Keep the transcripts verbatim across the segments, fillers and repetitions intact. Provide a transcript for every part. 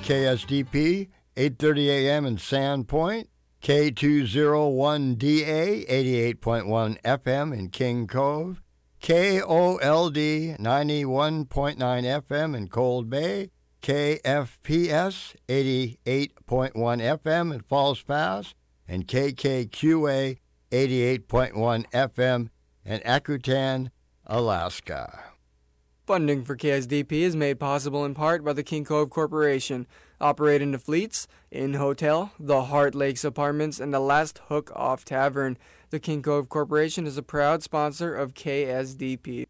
K S D P, eight thirty a.m. in Sandpoint, K two oh one D A, eighty-eight point one F M in King Cove, K O L D, ninety-one point nine F M in Cold Bay, K F P S, eighty-eight point one F M in Falls Pass, and K K Q A, eighty-eight point one F M in Akutan, Alaska. Funding for K S D P is made possible in part by the King Cove Corporation, operating the Fleets, Inn Hotel, the Heart Lakes Apartments, and the Last Hook Off Tavern. The King Cove Corporation is a proud sponsor of K S D P.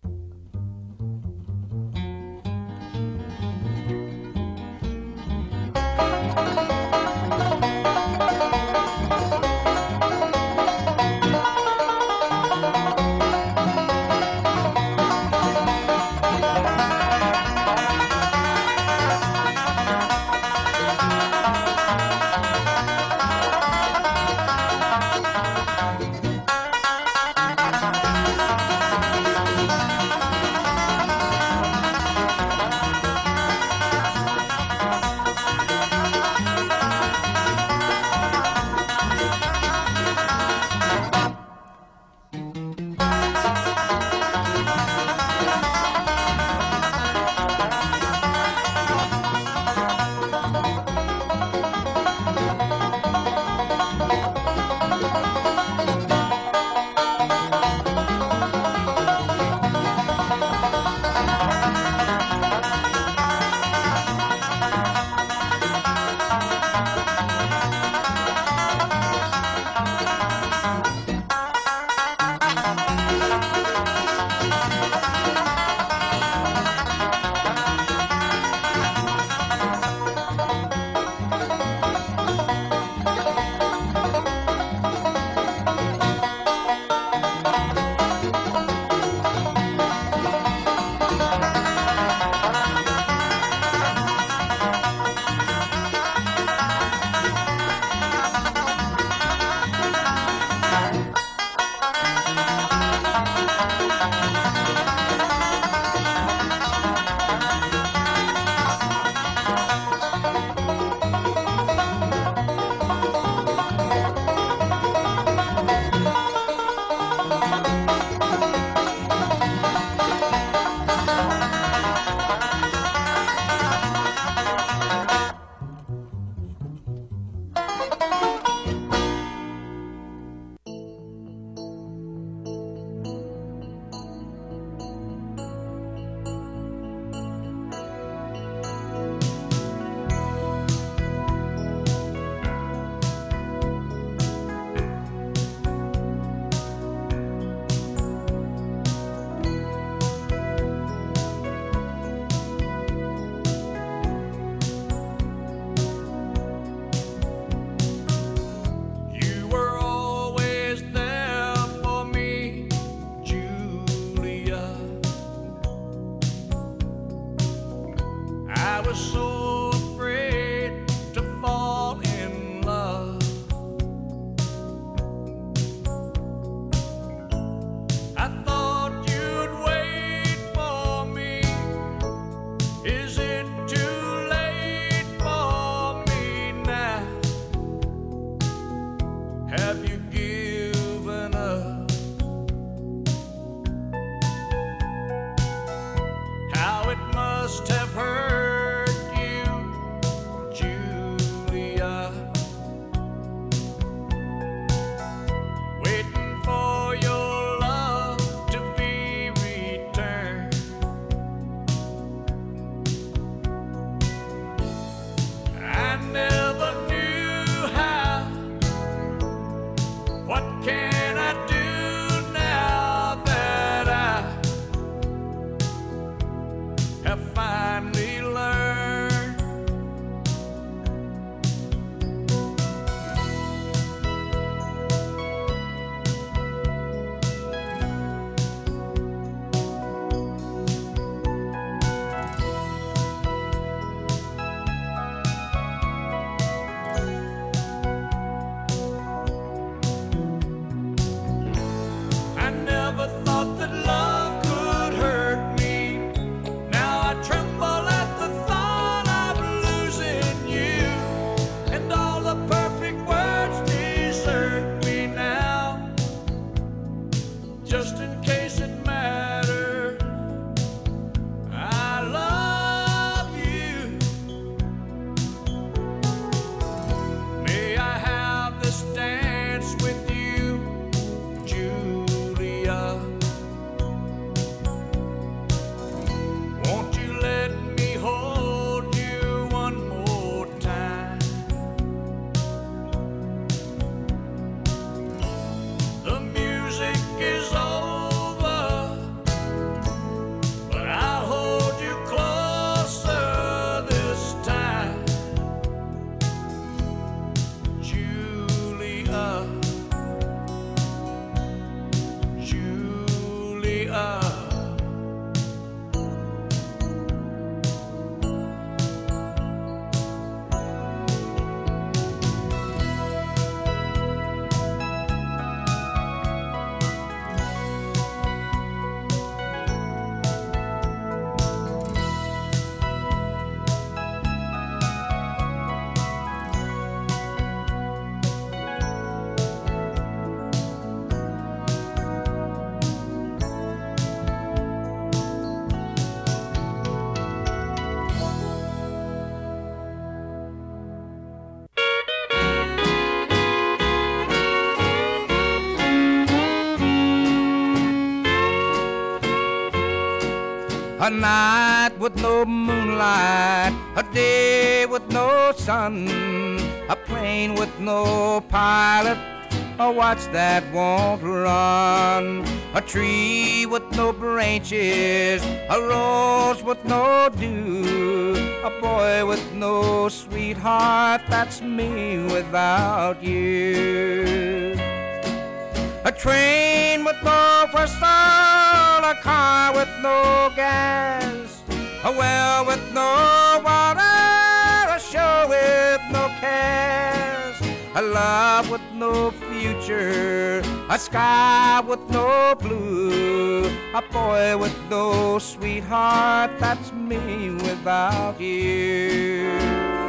A night with no moonlight, a day with no sun, a plane with no pilot, a watch that won't run, a tree with no branches, a rose with no dew, a boy with no sweetheart, that's me without you. A train with no whistle, a car with no gas, a well with no water, a show with no cares, a love with no future, a sky with no blue, a boy with no sweetheart, that's me without you.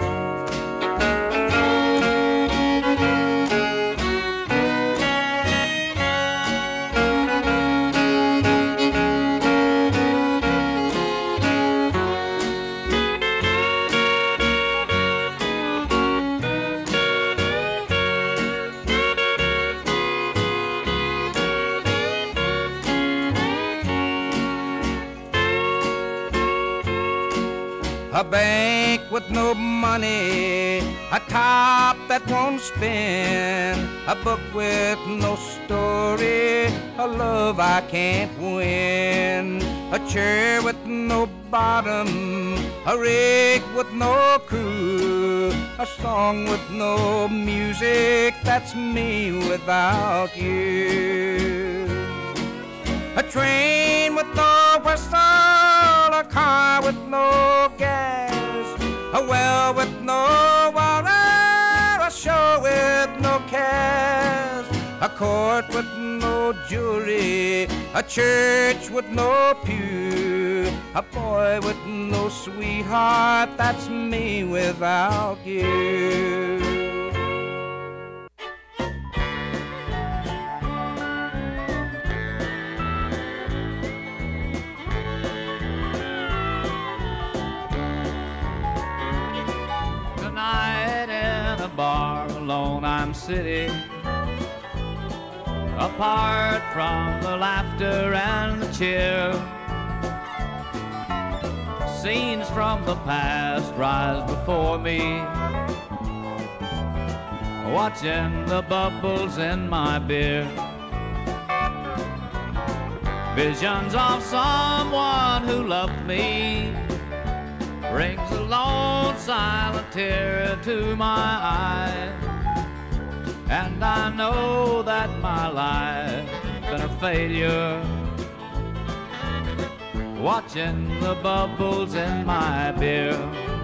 A bank with no money, a top that won't spin, a book with no story, a love I can't win, a chair with no bottom, a rig with no crew, a song with no music, that's me without you. A train with no whistle, a car with no gas, a well with no water, a show with no cares, a court with no jury, a church with no pew, a boy with no sweetheart, that's me without you. Bar alone I'm sitting, apart from the laughter and the cheer. Scenes from the past rise before me, watching the bubbles in my beer. Visions of someone who loved me brings a lone silent tear to my eye, and I know that my life's been a failure, watching the bubbles in my beer.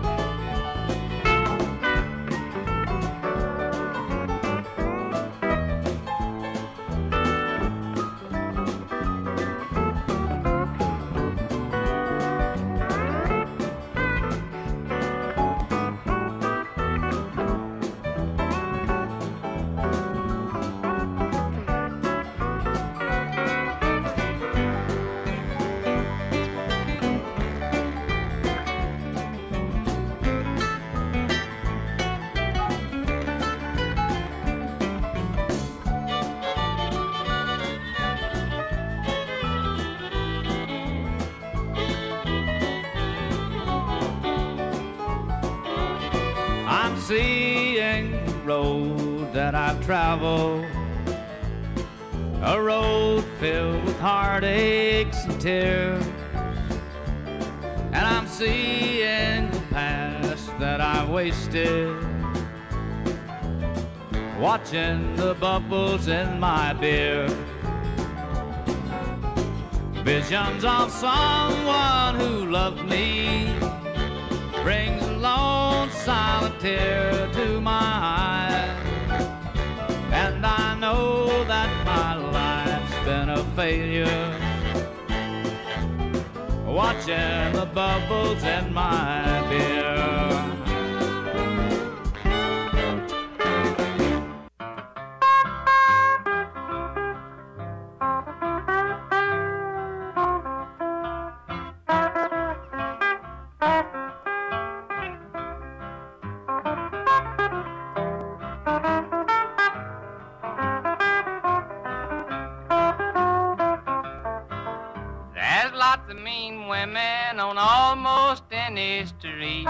Seeing the road that I've traveled, a road filled with heartaches and tears, and I'm seeing the past that I've wasted, watching the bubbles in my beer. Visions of someone who loved me brings a lone silent tear to my eye, and I know that my life's been a failure, watching the bubbles in my beer. of mean women on almost any street.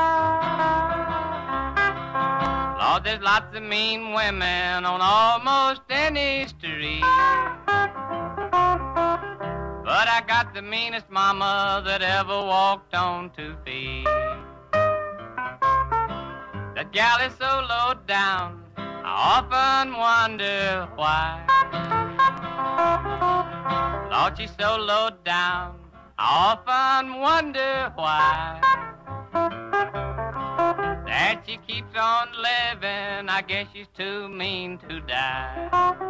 Lord, there's lots of mean women on almost any street. But I got the meanest mama that ever walked on two feet. That gal is so low down, I often wonder why. Lord, she's so low down, I often wonder why. That she keeps on living, I guess she's too mean to die.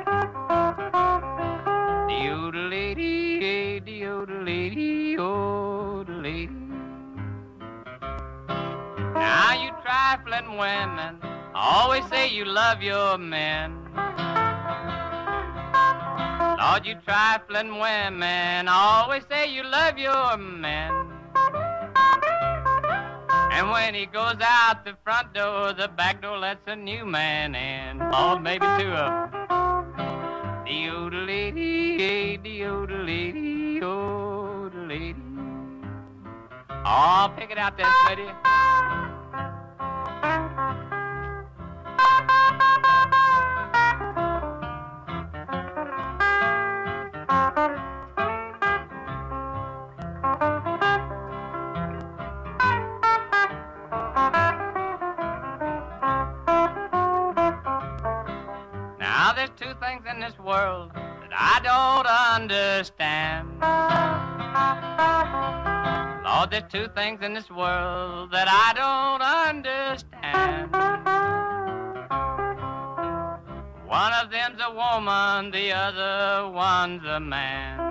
De-o-de-lady, de-o-de-lady, oh-de-lady. Now you trifling women always say you love your men. Lord, you trifling women always say you love your men. And when he goes out the front door, the back door lets a new man in. Or maybe two of them. De-o-de-lady, de-o-de-lady, oh-de-lady. Oh, pick it out there, Smitty. Now there's two things in this world that I don't understand. Lord, there's two things in this world that I don't understand. One of them's a woman, the other one's a man.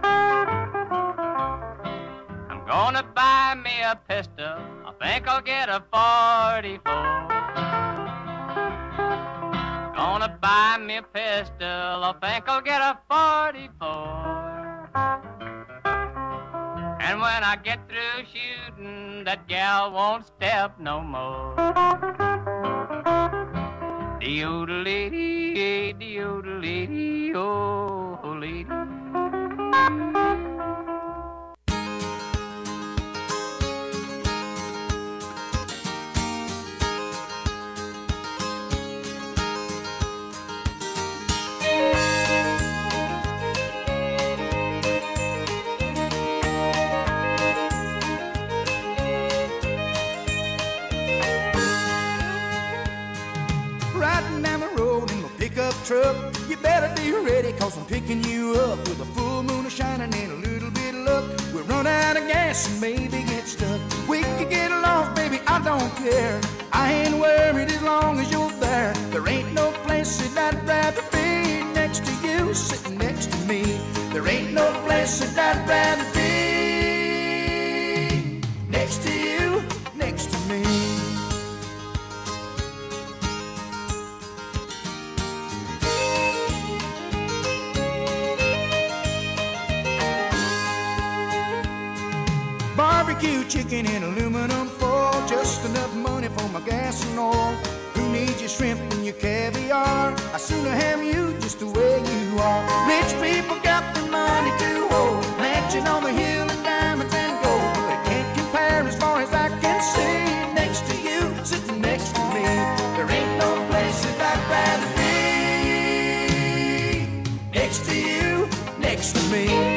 I'm gonna buy me a pistol, I think I'll get a forty-four. Gonna buy me a pistol, I think I'll get a forty-four. And when I get through shooting, that gal won't step no more. De-o-de-lady, de-o-de-lady, oh, lady. Truck, you better be ready, cause I'm picking you up with a full moon shining and a little bit of luck. We'll run out of gas and maybe get stuck. We could get lost, baby, I don't care. I ain't worried as long as you're there. There ain't no place that I'd rather be next to you, sitting next to me. There ain't no place that I'd rather be next to you, next to me. Barbecue chicken in aluminum foil, just enough money for my gas and oil. Who needs your shrimp and your caviar? I sooner have you just the way you are. Rich people got the money to hold, mansion on the hill and diamonds and gold. They can't compare as far as I can see. Next to you, sitting next to me. There ain't no place that I'd rather be. Next to you, next to me.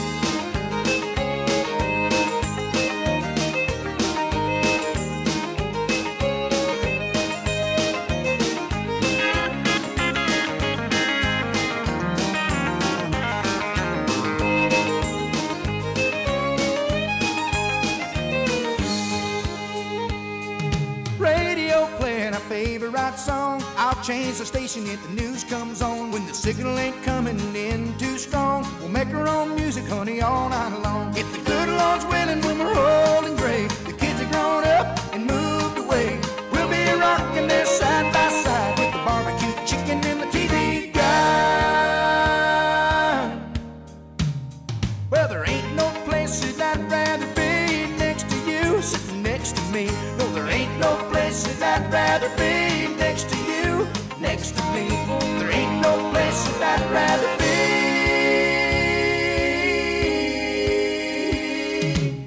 Favorite song, I'll change the station if the news comes on. When the signal ain't coming in too strong, we'll make our own music, honey, all night long. If the good Lord's willing, when we're old and gray, the kids are grown up and moved away, we'll be rocking there side by side with the barbecue chicken and the T V guide. Well, there ain't no place that I'd rather be next to you, sitting next to me. No, there ain't no place that I'd rather be next to you, next to me. There ain't no place that I'd rather be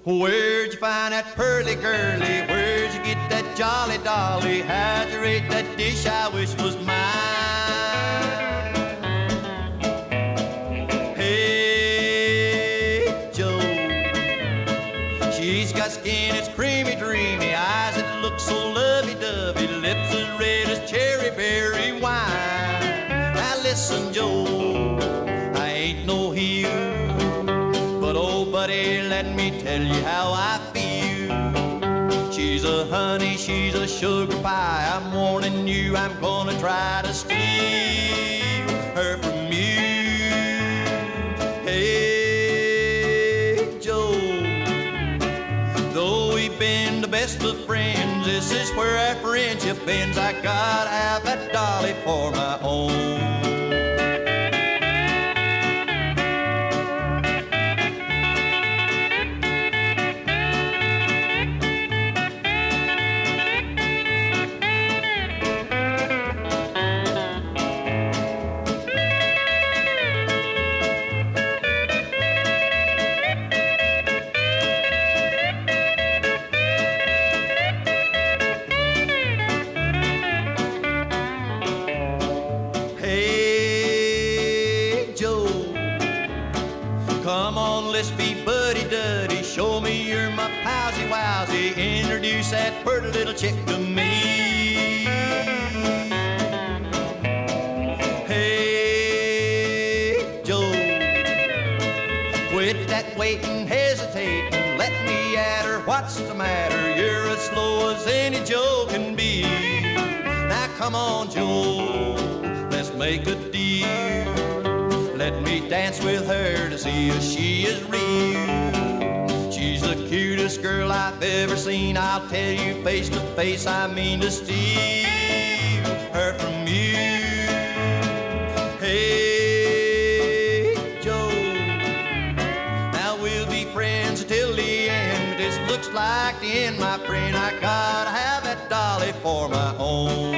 Where'd you find that pearly girly? Where'd you get that jolly dolly? How'd you rate that dish I wish was mine? Hey, Joe, she's got skin that's creamy, dreamy, eyes that look so lovey-dovey, lips as red as cherry berry wine. Now listen, Joe, I ain't no heel, but oh, buddy, let me tell you how I feel. She's a honey, she's a sugar pie. I'm warning you, I'm gonna try to steal her from you. Hey, Joe, though we've been the best of friends, this is where our friendship ends. I gotta have that dolly for my own. Introduce that pretty little chick to me. Hey, Joe, quit that waiting, hesitating. Let me at her, what's the matter? You're as slow as any Joe can be. Now come on, Joe, let's make a deal. Let me dance with her to see if she is real. She's the cutest girl I've ever seen. I'll tell you face to face, I mean to steal her from you. Hey, Joe, now we'll be friends until the end. This looks like the end, my friend. I gotta have that dolly for my own.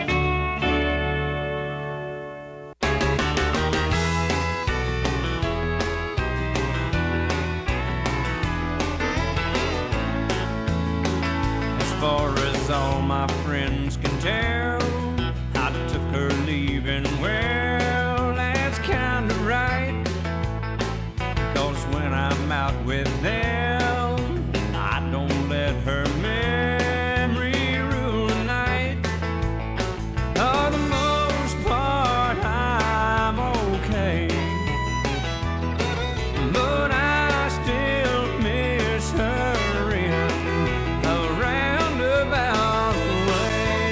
Far as all my friends can tell, I took her leaving well. That's kinda right, 'cause when I'm out with them, I don't let her memory rule the night. For the most part, I'm okay, but I still miss her in a roundabout way.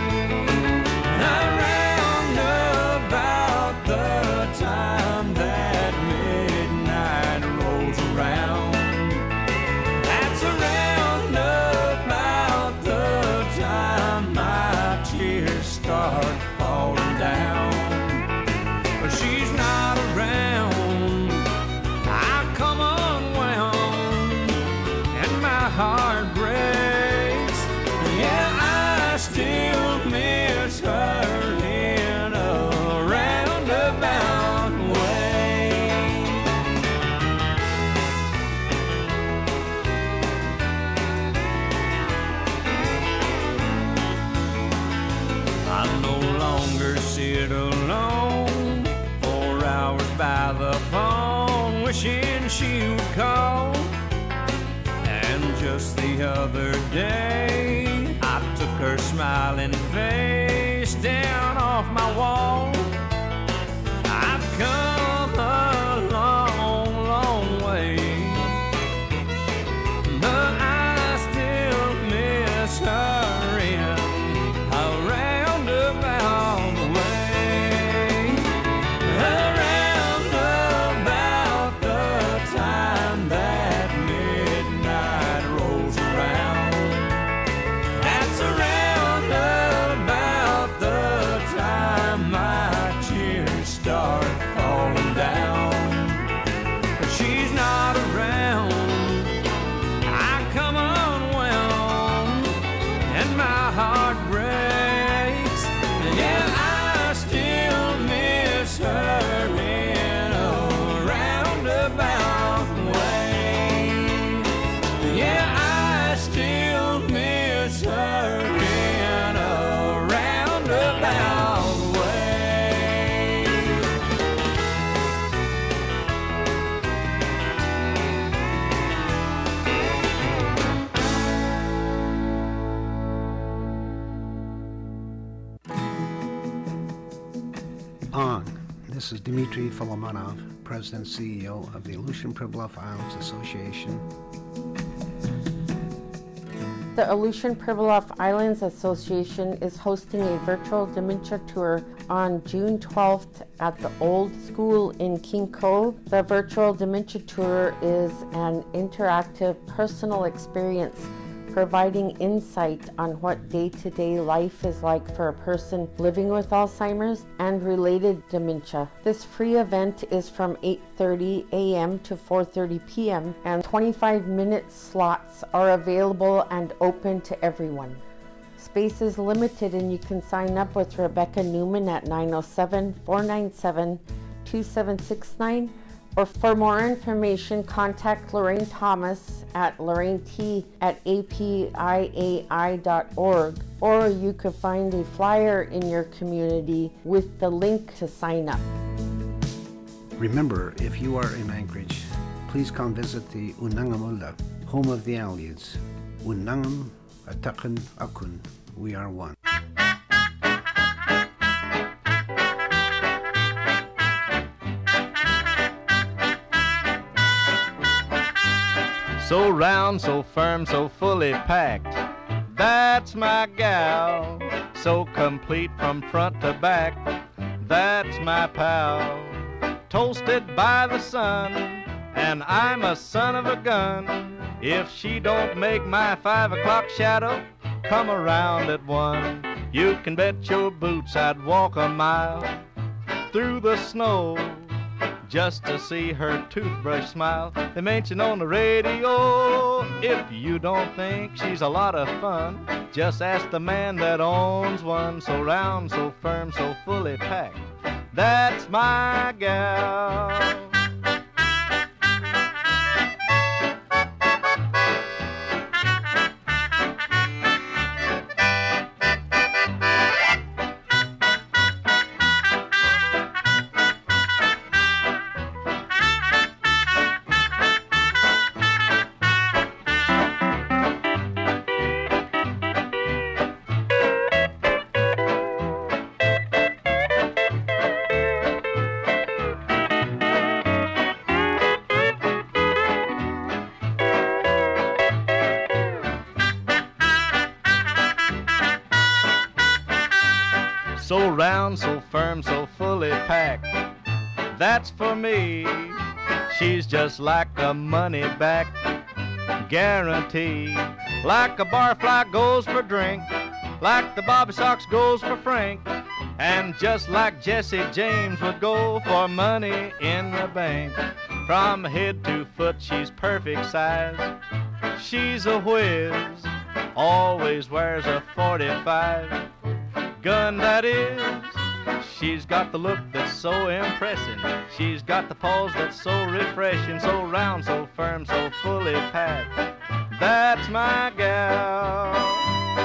Around about the time that midnight rolls around, that's around about the time my tears start falling down. But she's not around, I come unwound, and my heart breaks. Yeah, I still miss her in a roundabout way. I no longer sit alone four hours by the phone, wishing she would call. And just the other day, I took her smiling face down off my wall. I've come a long, long way, but I still miss her in a roundabout way. Around about the time that midnight rolls around, that's around about the time my on. This is Dmitry Filomonov, President and C E O of the Aleutian Pribilof Islands Association. The Aleutian Pribilof Islands Association is hosting a virtual dementia tour on June twelfth at the Old School in King Cove. The virtual dementia tour is an interactive personal experience providing insight on what day-to-day life is like for a person living with Alzheimer's and related dementia. This free event is from eight thirty a.m. to four thirty p.m. and twenty-five minute slots are available and open to everyone. Space is limited and you can sign up with Rebecca Newman at nine oh seven, four nine seven, two seven six nine, or for more information contact Lorraine Thomas at lorraine t at a p i a i dot org, or you could find a flyer in your community with the link to sign up. Remember, if you are in Anchorage, please come visit the Unangamula, home of the Aleutians. Unangam, Atakan, Akun, we are one. So round, so firm, so fully packed, that's my gal. So complete from front to back, that's my pal. Toasted by the sun, and I'm a son of a gun. If she don't make my five o'clock shadow come around at one, you can bet your boots I'd walk a mile through the snow just to see her toothbrush smile. They mention on the radio. If you don't think she's a lot of fun, just ask the man that owns one. So round, so firm, so fully packed, that's my gal. So round, so firm, so fully packed, that's for me. She's just like a money back guarantee. Like a barfly goes for drink, like the Bobby Sox goes for Frank, and just like Jesse James would go for money in the bank. From head to foot she's perfect size, she's a whiz, always wears a forty-five. Gun that is, she's got the look that's so impressing, she's got the pause that's so refreshing. So round, so firm, so fully packed, that's my gal.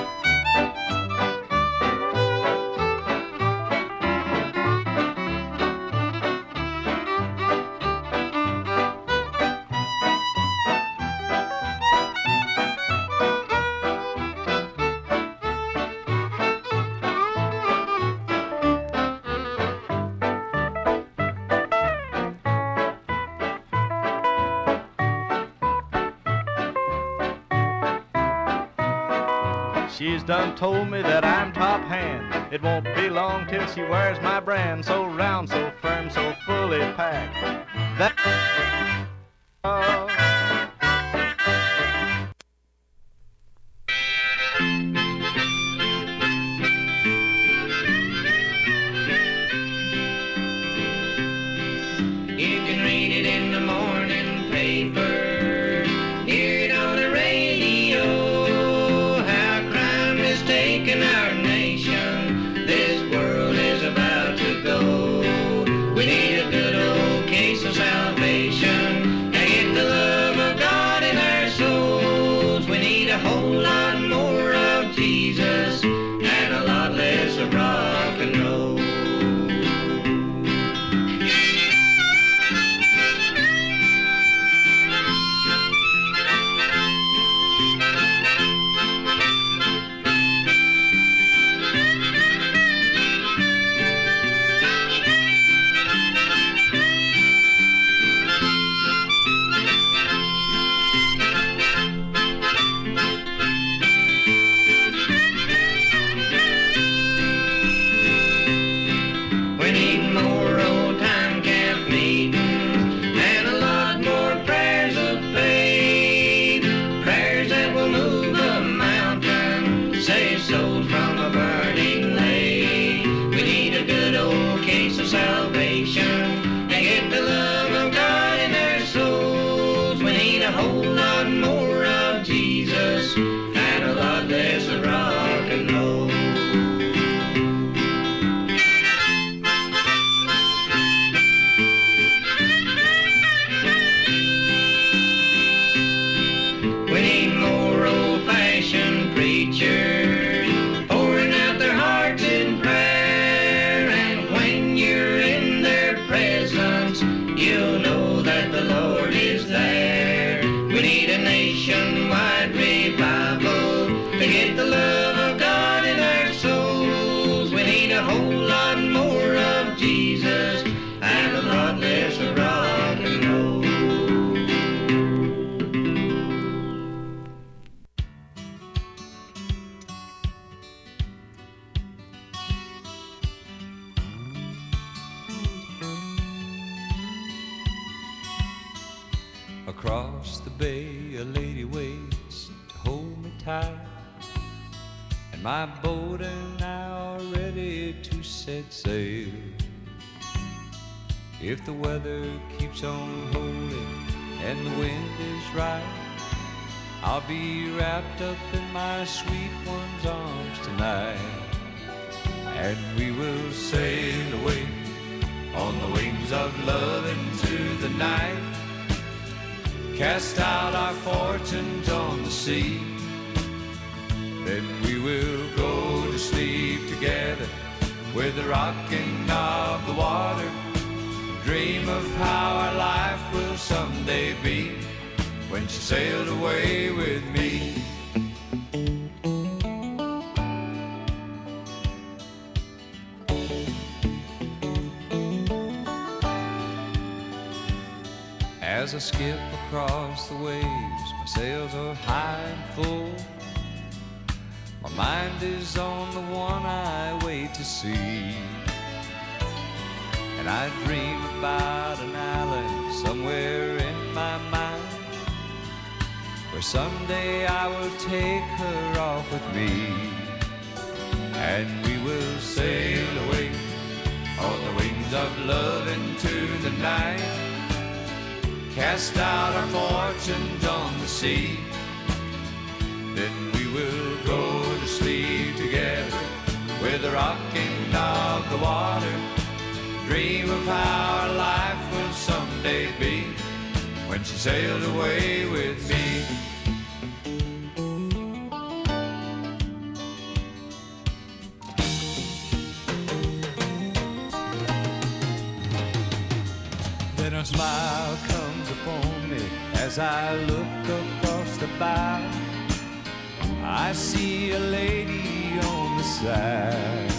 She's done told me that I'm top hand. It won't be long till she wears my brand. So round, so firm, so fully packed, that uh, you can read it in the morning paper, hear it on the radio. In our nation, this world is about to go. We need a good old case of salvation, and get the love of God in our souls. We need a whole lot more of Jesus, and a lot less of rock and roll. whole lot more of Jesus and a lot less of rock and roll. Across the bay a lady waits to hold me tight, and my boat and I are ready to set sail. If the weather keeps on holding and the wind is right, I'll be wrapped up in my sweet one's arms tonight, and we will sail away on the wings of love into the night. Cast out our fortunes on the sea, then we will go to sleep together with the rocking of the water. Dream of how our life will someday be when she sailed away with me. As I skip across the waves, my sails are high and full. My mind is on the one I wait to see, and I dream about an island somewhere in my mind, where someday I will take her off with me, and we will sail away on the wings of love into the night. Cast out our fortunes on the sea, then we will go to sleep together with the rocking of the water. Dream of how our life will someday be when she sailed away with me. Then a smile comes upon me as I look across the bow. I see a lady on the side,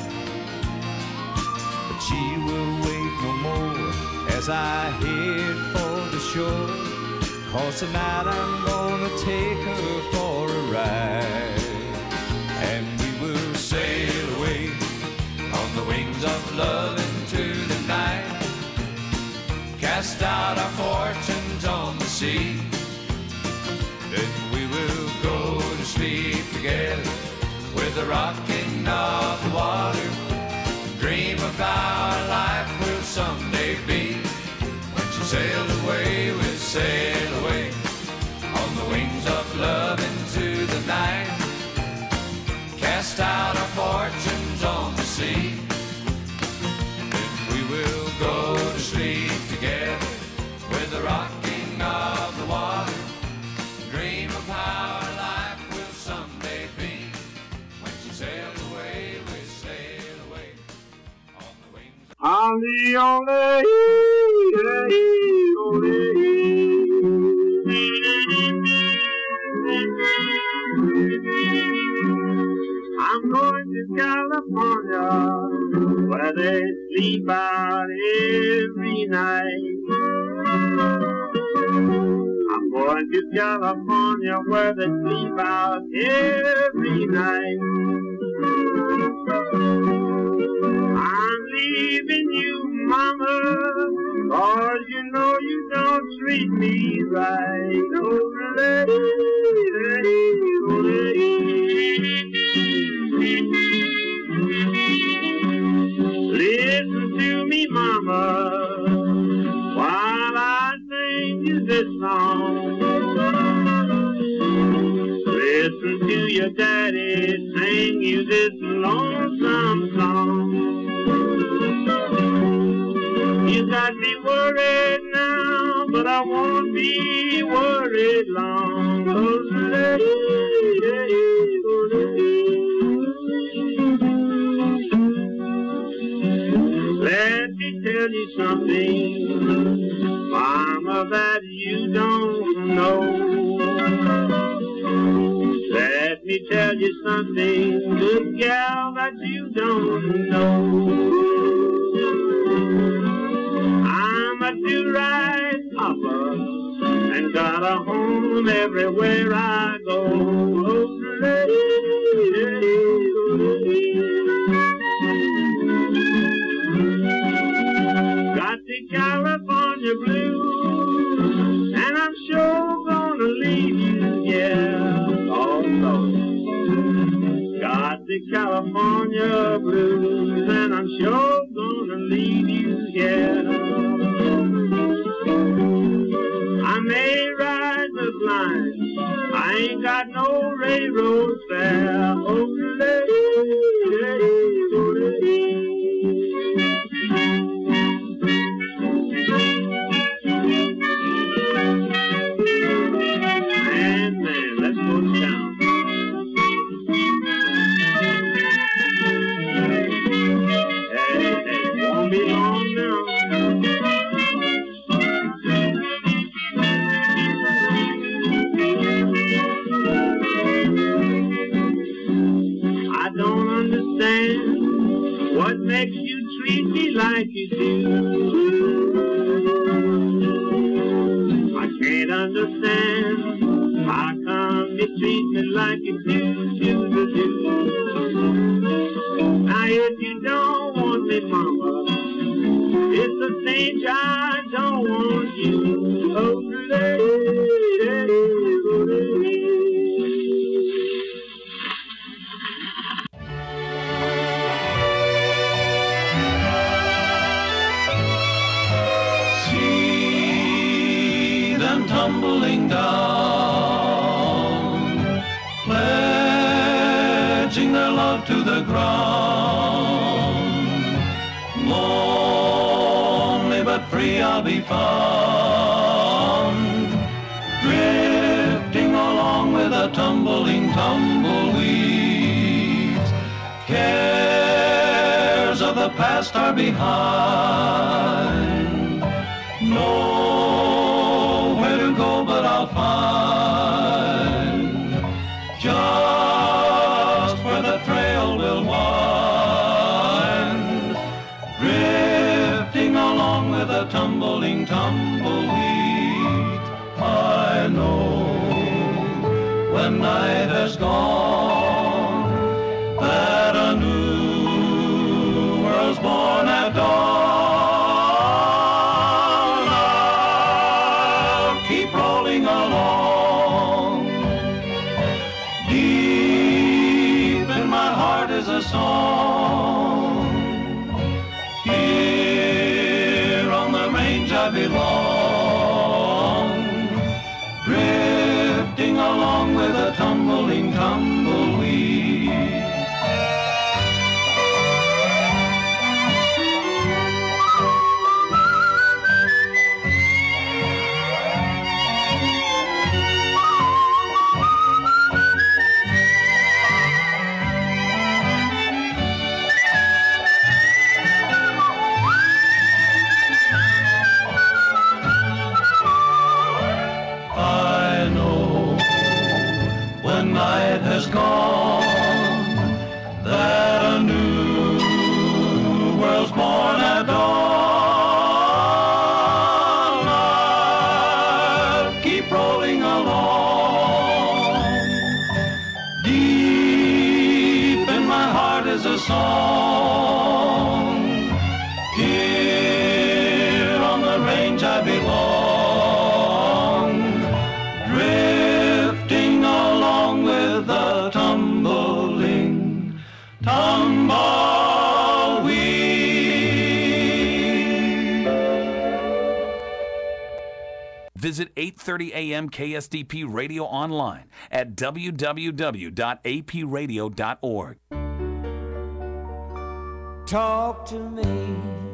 but she will wait no more as I head for the shore, 'cause tonight I'm gonna take her for a ride, and we will sail away on the wings of love into the night. Cast out our fortunes on the sea, then we will go to sleep together with the rocking of the water. Dream of how our life will someday be when she sailed away, we'll sail away on the wings of love into the night. Cast out our fortunes on the sea, then we will go to sleep together with the rocking of the water. Dream of how our life will someday be when she sailed away, we sail away on the wings. I'm the only, I'm going to California, where they sleep out every night. I'm going to California, where they sleep out every night. I'm leaving you, mama, 'cause you know you don't treat me right. Oh, lady, lady, lady. Listen to me, mama, while I sing you this song. Listen to your daddy sing you this lonesome song. You got me worried now, but I won't be worried long. Oh, lady, lady, lady. Let me tell you something, mama, that you don't know. Let me tell you something, good gal, that you don't know. I'm a do-right papa and got a home everywhere I go. Got the California blues, and I'm sure gonna leave you, yeah. Oh, no. Got the California blues, and I'm sure gonna leave you, yeah. I may ride the blind, I ain't got no railroad fare. Oh, man, man, let's go down. Hey, hey, won't be long now. I don't understand what makes you treat me like you do. I can't understand how come you treat me like you do, do, do, do. Now if you don't want me, mama, it's the same I don't want you. Oh, tumbling down, pledging their love to the ground. Lonely but free I'll be found, drifting along with the tumbling tumbleweeds. Cares of the past are behind. No but I'll find just where the trail will wind, drifting along with a tumbling tumbleweed. I know when night has gone that a new world's born at dawn. Song. Here on the range I belong, drifting along with a tumbling tumbleweed. Has gone, that a new world's born at dawn. I'll keep rolling along. Deep in my heart is a song. Here on the range I belong, drifting along with the tumbling tumbleweed. Visit eight thirty A M K S D P Radio online at w w w dot a p radio dot org. Talk to me,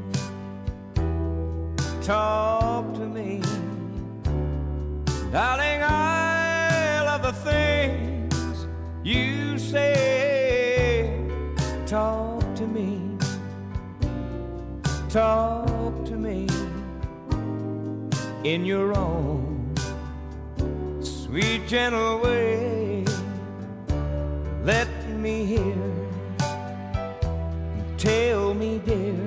talk to me, darling, I love the things you say. Talk to me, talk to me in your own sweet gentle way. let me hear. Tell me, dear,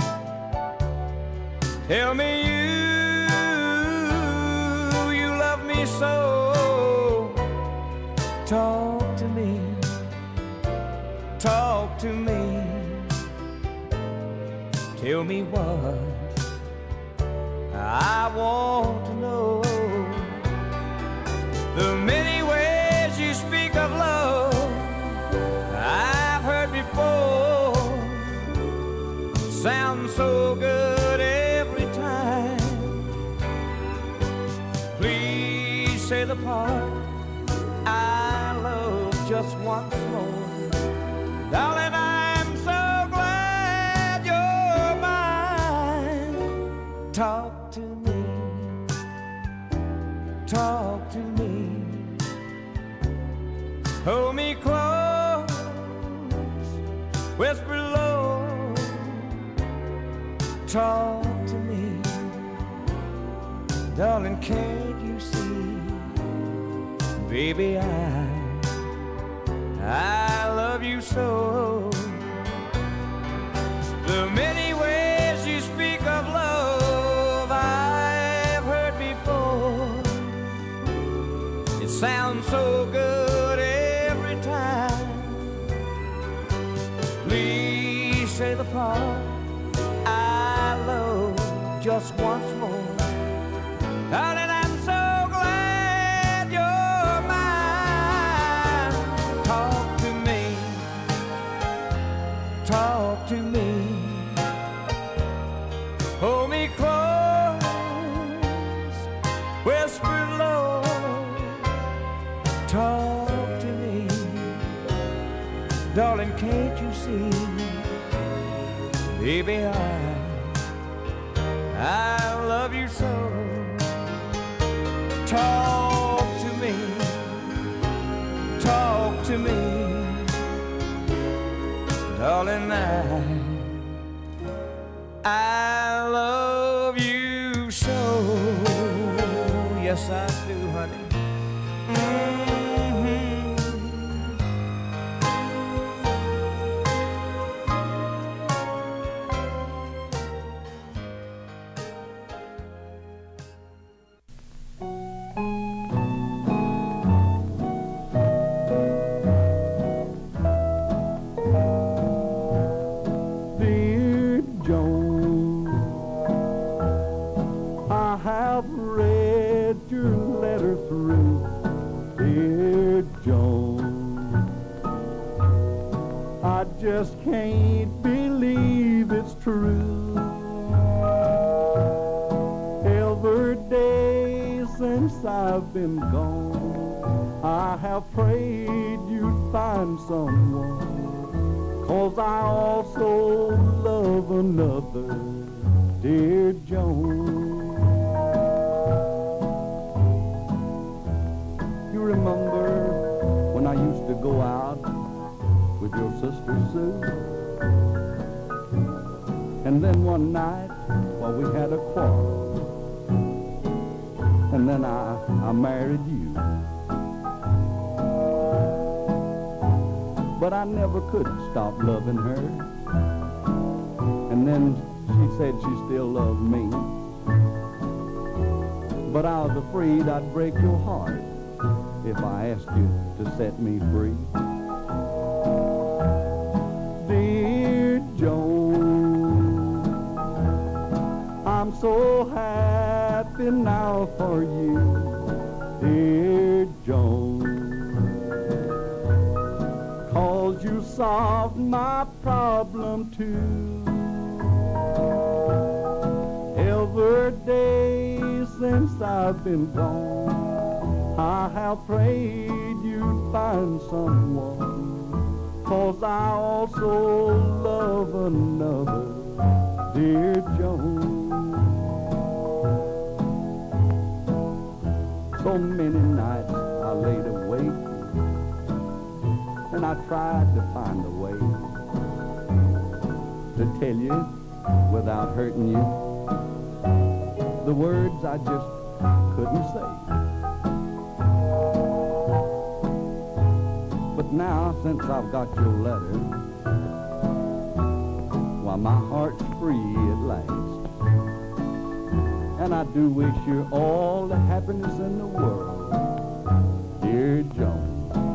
tell me you, you love me so. Talk to me, talk to me. Tell me what I want to know. The many ways you speak of love I've heard before. Sounds so good every time. Please say the part I love just once more. Darling, I'm so glad you're mine. Talk to me, talk to me. Hold me close, whisper low. Talk to me, darling, can't you see? Baby, I, I love you so. The many ways you speak of love I've heard before. It sounds so good every time. Please say the part just once more. Darling, I'm so glad you're mine. Talk to me, talk to me. Hold me close, whisper low. Talk to me, darling, can't you see? Baby, I I love you so. Talk to me, talk to me, darling, I, I love you so. Yes, I do, honey. Mm-hmm. Just can't believe it's true. Every day since I've been gone, I have prayed you'd find someone, 'cause I also love another, dear Joan. You remember when I used to go out with your sister Sue? And then one night, well, we had a quarrel, and then I, I married you. But I never could stop loving her. And then she said she still loved me. But I was afraid I'd break your heart if I asked you to set me free. Dear Joan, I'm so happy now for you, dear Joan, 'cause you solved my problem too. Every day since I've been gone, I have prayed you'd find someone, 'cause I also love another, dear Joan. So many nights I laid awake, and I tried to find a way to tell you without hurting you the words I just couldn't say. But But now, since I've got your letter, why, my heart's free at last. And I do wish you all the happiness in the world, dear Joan.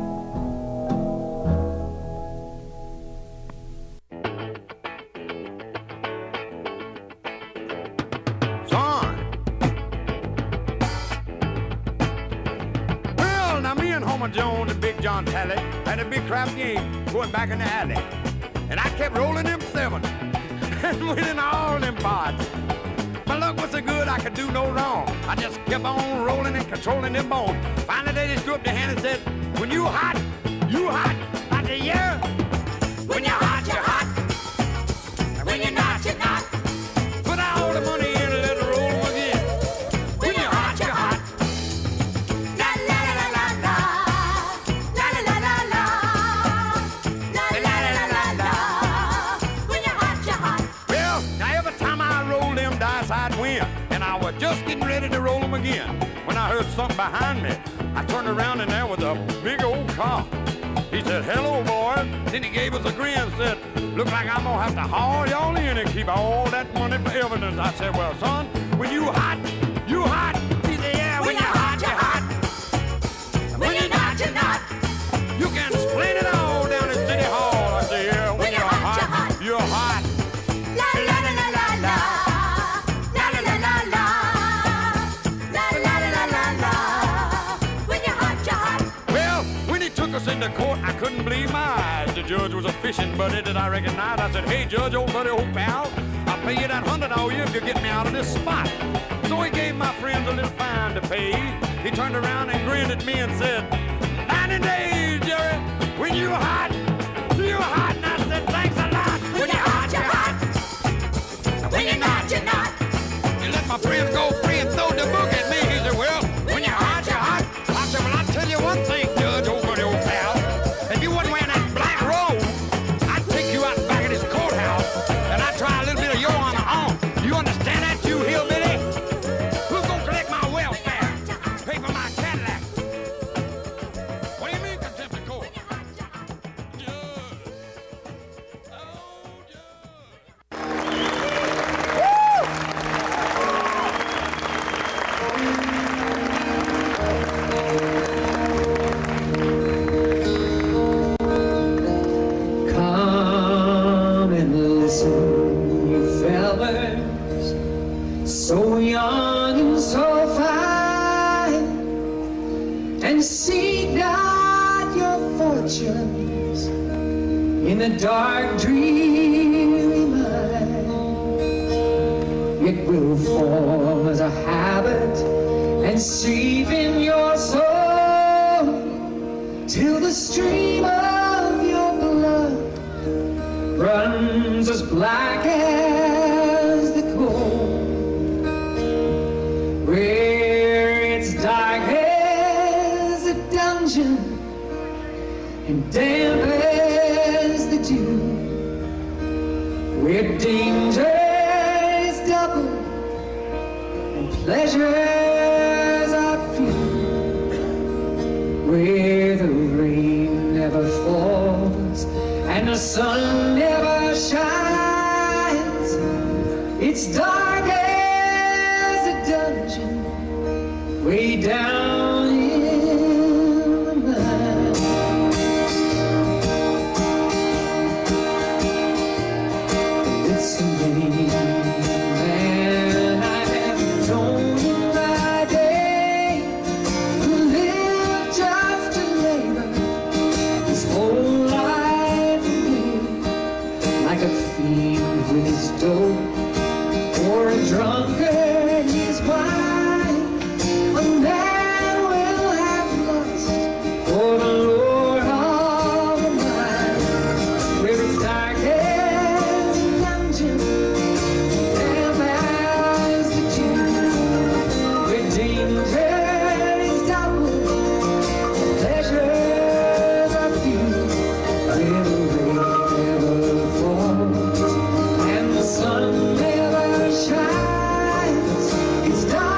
Jones and Big John Talley had a big crap game going back in the alley. And I kept rolling them seven and winning all them pots. My luck was so good I could do no wrong. I just kept on rolling and controlling them bones. Finally they just threw up their hand and said, when you hot, you hot. I said, yeah. When you're hot, you're hot. And when you're not, you're not. Put all the money in and let it roll again. When you're hot, you're hot. La la la la la. La la la la la. La la la la la. When you're hot, you're hot. Well, now every time I roll them dice, I'd win. And I was just getting ready to roll them again when I heard something behind me. I turned around and there was a big old car. He said, hello, boys. Then he gave us a grin and said, look like I'm gonna have to haul y'all in and keep all that money for evidence. I said, well, son, when you hot, you hot. He said, yeah, when, when you're hot, you're hot. hot. When you're not, you're not. You can explain it all down at City Hall. I said, yeah, when, when you're, you're hot, hot, you're hot. You're hot. La la la la la la. La la la la la. La la la la la la. When you're hot, you're hot. Well, when he took us into court, I couldn't believe my eyes. The judge was a fishing buddy that I recognized. I said, hey, Judge, old buddy, old pal, I'll pay you that hundred all you if you get me out of this spot. So he gave my friends a little fine to pay. He turned around and grinned at me and said, ninety days, Jerry, when you hot, you hot. And I said, thanks a lot. When, when you're hot, you're hot. hot. When you're not, you're not. You let my friends go free and throw the book at me. He said, well, when you're hot, you're hot. I said, well, I'll tell you one thing, Judge, old buddy, old pal. If you wasn't wearing that black robe, I'd take you out back of this courthouse and I'd try a little bit of your honor on. You understand that, you hillbilly? Who's gonna collect my welfare? Pay for my Cadillac? What do you mean, contempt of court? Come and listen, you fellas, so young and so fine, and seek not your fortunes in the dark, dreary mind. It will form as a habit and seep in your soul till the stream of your blood runs as black as the coal, where it's dark as a dungeon and damp as the dew, where danger is double and pleasures are few, where the rain never falls and the sun never shines. It's dark as a dungeon way down in the mine. It's a many man I have known in my day who lived just to labor his whole life away, like a fiend with his dope or a drunkard his wine. A man will have lust for the Lord of the mind, where it's dark as a dungeon, damp as the dew, where danger is double, pleasures are few, where the rain never falls and the sun never shines. It's dark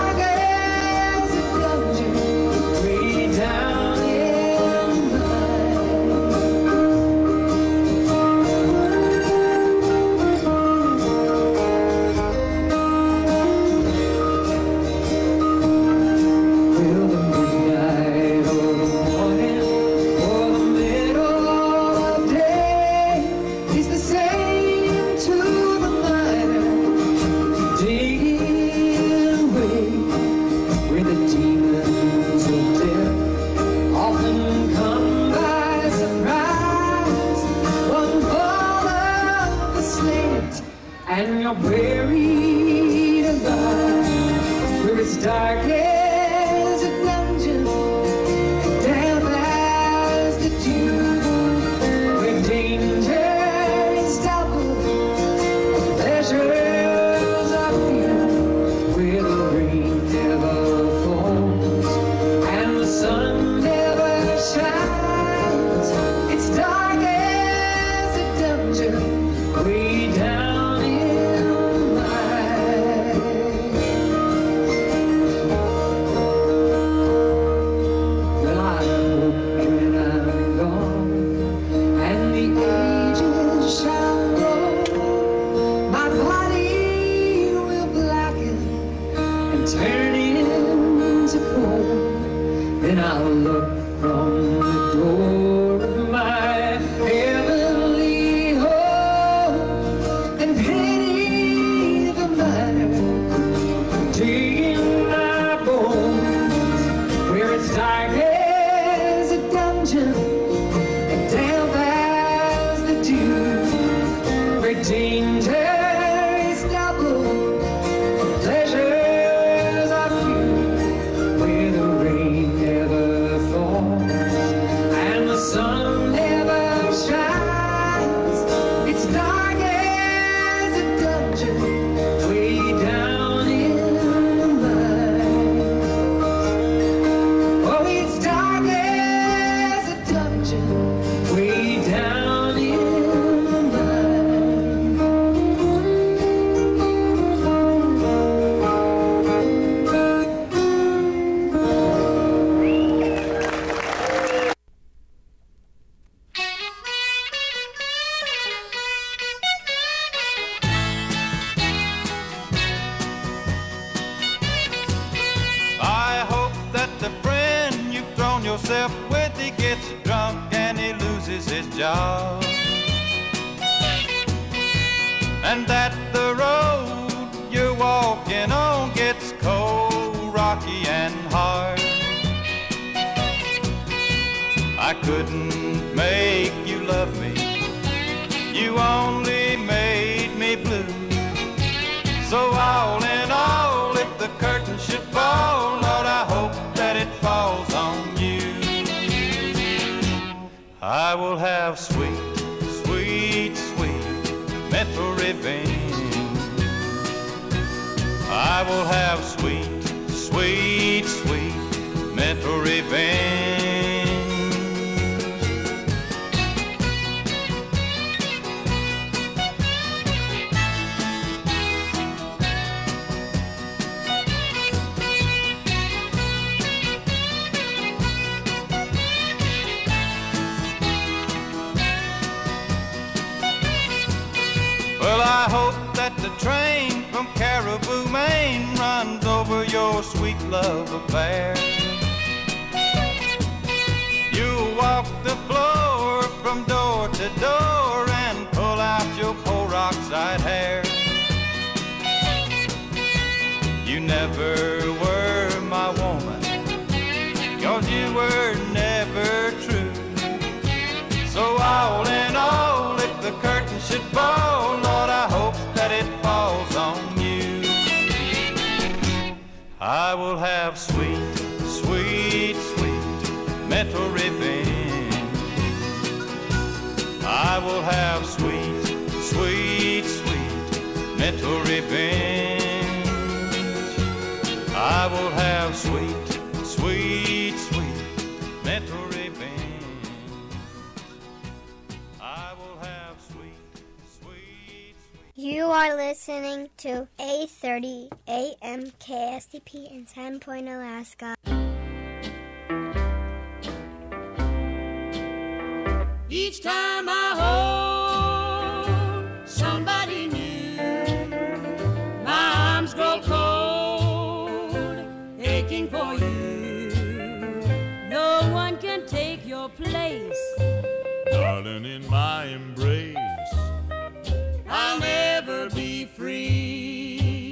and you're buried alive where it's dark as a dungeon, damp as the dew, where danger is double, pleasures are few, where the rain never falls and the sun never shines. It's dark as a dungeon way down in well, I hope when I'm gone and the ages shall grow, my body will blacken and turn into coal. Then I'll look from the door of my heavenly home and pity the miner digging my bones, where it's dark as a dungeon and damp as the dew, where danger is double, pleasures are few, where the rain never falls and the sun never shines. It's dark as a dungeon way down in the mines. Oh, it's dark as a dungeon way down in the mines. I hope that the friend you've thrown yourself with, he gets drunk and he loses his job, and that the road you're walking on gets cold, rocky and hard. I couldn't make you love me, you only made me blue. So all in all, if the curtain should fall, Lord, I hope that it falls on you. I will have sweet, sweet, sweet mental revenge. I will have sweet, sweet, sweet mental revenge. Well, I hope that the train from Caribou, Maine runs over your sweet love affair. You'll walk the floor from door to door and pull out your poor oxide hair. You never were my woman, 'cause you were never true. So all in all, if the curtain should fall, Lord, I hope that it falls on you. I will have sweet, sweet, sweet mental revenge. I will have sweet, sweet, sweet mental revenge. I will have sweet, sweet, sweet mental revenge. I will have sweet, sweet, sweet. You are listening to eight thirty A M K S D P in Sand Point, Alaska. Each time I hold somebody new, my arms grow cold, aching for you. No one can take your place, darling, in my embrace. I'll never be free.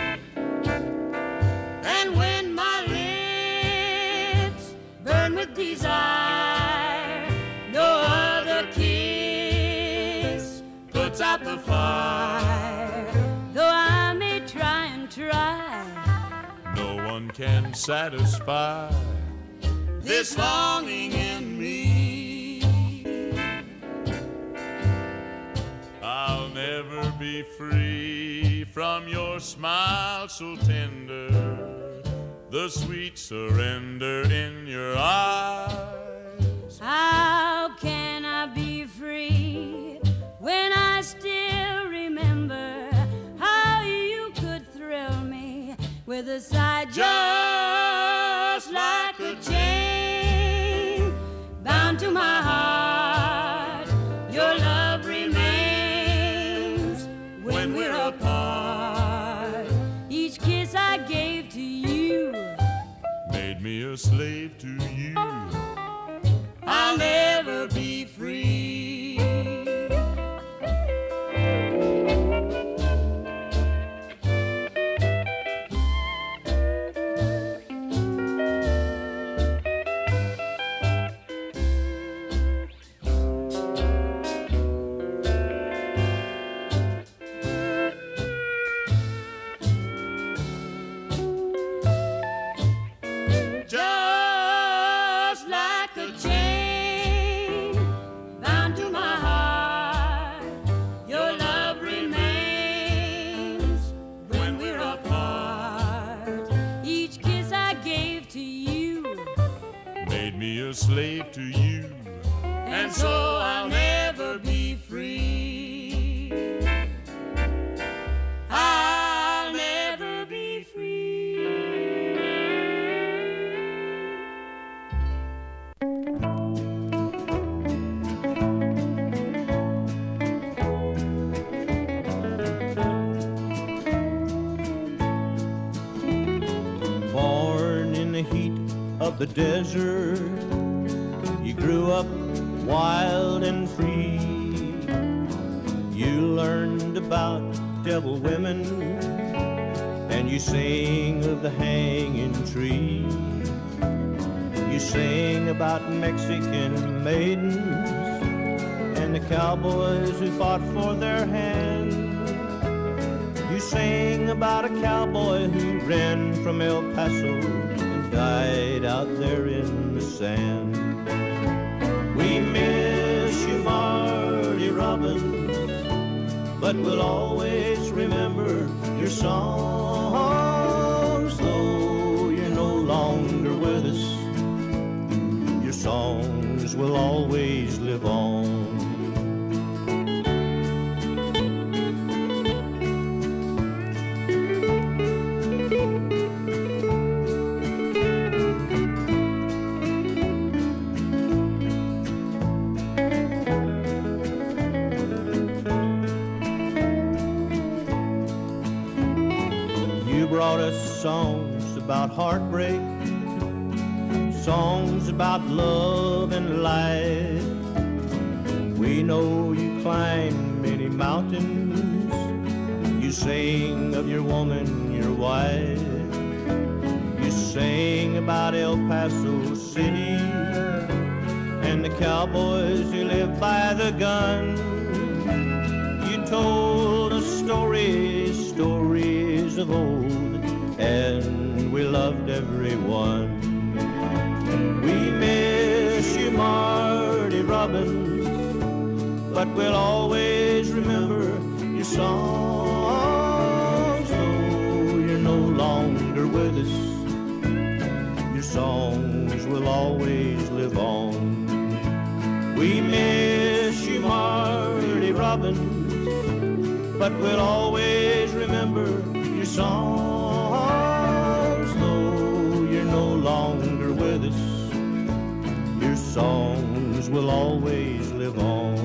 And when my lips burn with desire, no other kiss puts out the fire. can satisfy this longing in me. I'll never be free from your smile so tender, the sweet surrender in your eyes. How can I be free when I still remember how you could thrill me with a sigh just like a chain bound to my heart? Your love remains when we're apart. Each kiss I gave to you made me a slave to you. I'll never be free. Just like a chain bound to my heart, your love remains when we're apart. Each kiss I gave to you Made me a slave to you, and so I'll never be free. I'll never be free. Born in the heat of the desert, you grew up wild and free. You learned about devil women, and you sang of the hanging tree. You sang about Mexican maidens and the cowboys who fought for their hand. You sang about a cowboy who ran from El Paso and died out there in the sand. We miss you, Marty Robbins, but we'll always remember your songs. Though you're no longer with us, your songs will always live on. Brought us songs about heartbreak, songs about love and life. We know you climbed many mountains, you sang of your woman, your wife. You sang about El Paso City and the cowboys who lived by the gun. You told us stories, stories of old, and we loved everyone. We miss you, Marty Robbins, but we'll always remember your songs. Though you're no longer with us, your songs will always live on. We miss you, Marty Robbins, but we'll always remember your songs. Though you're no longer with us, your songs will always live on.